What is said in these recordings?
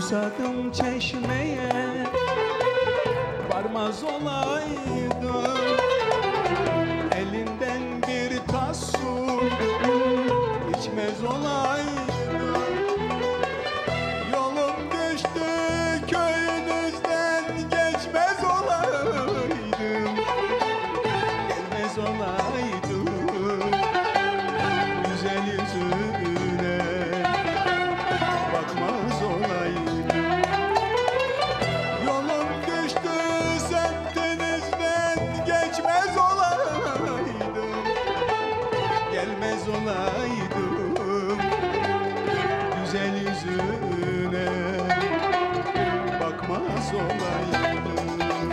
Susadım çeşmeye, varmaz olaydım. Elinden bir tas su içmez olaydım. Yolum düştü köyünüzden, geçmez olaydım. Gelmez olaydım güzel yüzüne, bakmaz olaydım. Yolum düştü semtinizden, geçmez olaydım. Gelmez olaydım güzel yüzüne, bakmaz olaydım.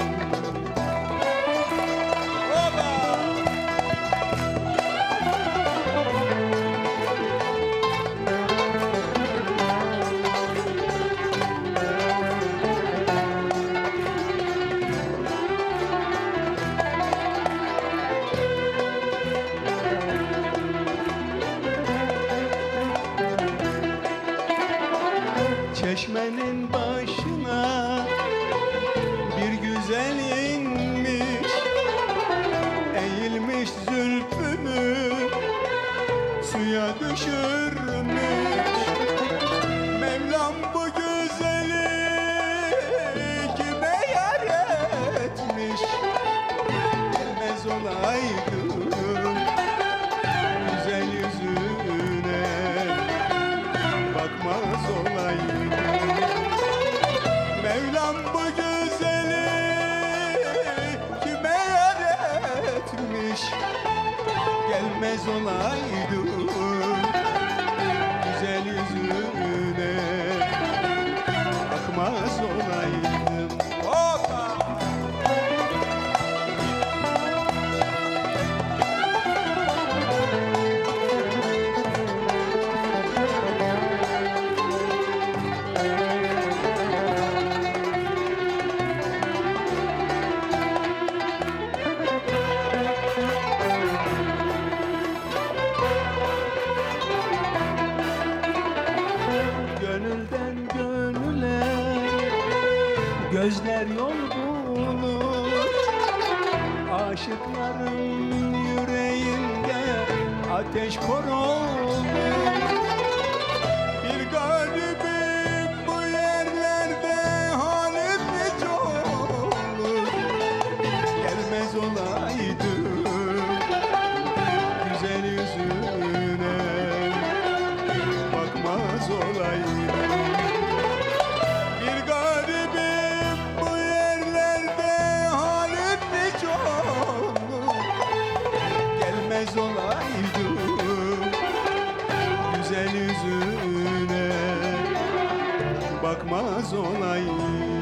Çeşmenin başına bir güzel inmiş, eğilmiş zülfünü suya düşürmüş. Mevlam bu güzeli kime yar etmiş? Gelmez olaydım güzel yüzüne, bakmaz olaydım. Mevlam bu güzeli kime yar etmiş? Gelmez olaydım güzel yüzüne, bakmaz olaydım. Hoppa! Gönülden gönüle gözler yol bulur. Aşıkların yüreğinde ateş kor olur. Bir garibim bu yerlerde, halim hiç olur. Gelmez olaydım güzel yüzüne, bakmaz olaydım. Bir garibim bu yerlerde, halim hiç olur. Gelmez olaydım güzel yüzüne, bakmaz olaydım.